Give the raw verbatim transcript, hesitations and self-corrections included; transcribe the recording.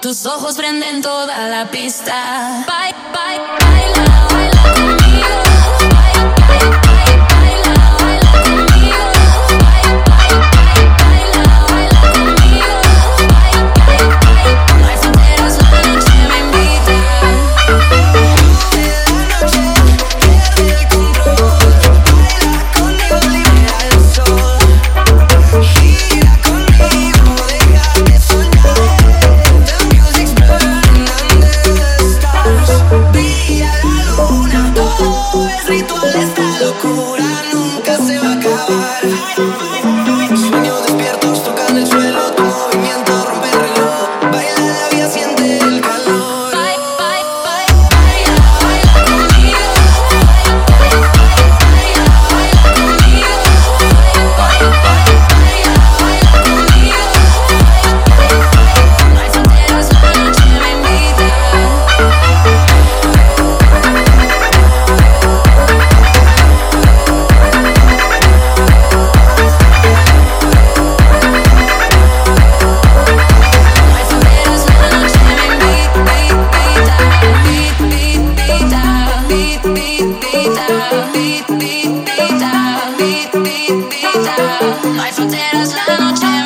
Tus ojos prenden toda la pista. Bye, bye, baila, baila conmigo. Bye, bye, bye, baila, baila conmigo. Bye, bye, bye, baila, baila conmigo. Bye, bye, bye. No hay fronteras, la noche me invita. La noche pierde el control. Baila conmigo, libera el sol. Gira conmigo, déjame soñar. The music's burning under the stars. Brilla la luna, todo es ritual. Esta locura nunca se va a acabar. Sueños despiertos tocan el suelo. Tu movimiento rompe el reloj. Baila la vida, siente el calor. Bye, bye, bye, baila, baila conmigo. Bye, bye, bye, baila, baila conmigo. Bye, bye, bye, baila, baila conmigo. No hay fronteras, la noche me invita. No hay fronteras, la noche